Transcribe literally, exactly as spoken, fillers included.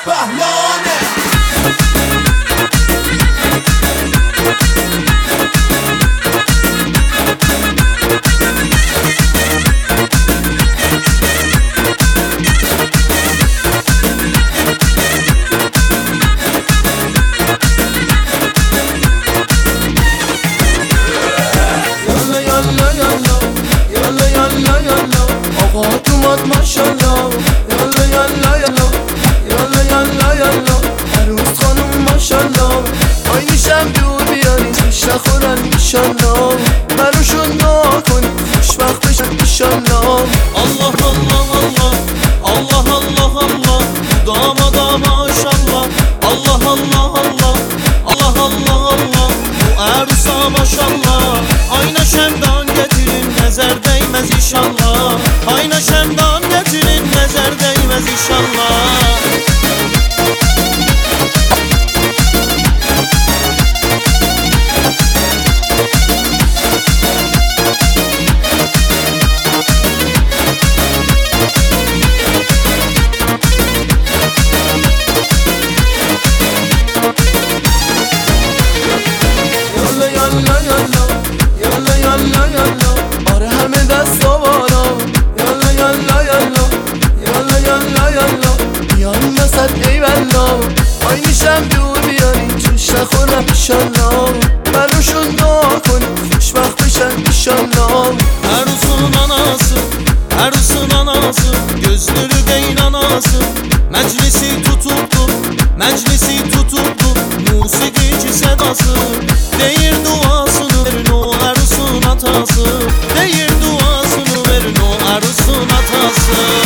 بهلانه. آقا اومد ماشالله، یالا یالا یالا یالا یالا یالا عروس خانم ماشالله. آینشم دور بیاری توش نخورن ایشالله، براشون دعا کنی خوشبخت بشن ایشالله. الله الله الله الله الله الله دامادا ماشالله. الله الله الله الله الله الله bu عروسا ماشالله. Ayna şemdan getirin nəzər değməz inşallah. Ayna şemdan getirin nəzər değməz inşallah. آره همه دست آوارا، یالا یالا یالا یالا یالا یالا بیان وسط ای بلا. آینشم دور بیاری توش نخورم ایشالله، براشون دعا کنی خوشبخت بشن ایشالله. Ərusun anası, ərusun anası, gözleri qaynanası. Məclisi tutubdu, məclisi tutubdu, musiqici sədası. Deyir duasını verin o ərusun atası, deyir duasını verin o ərusun atası.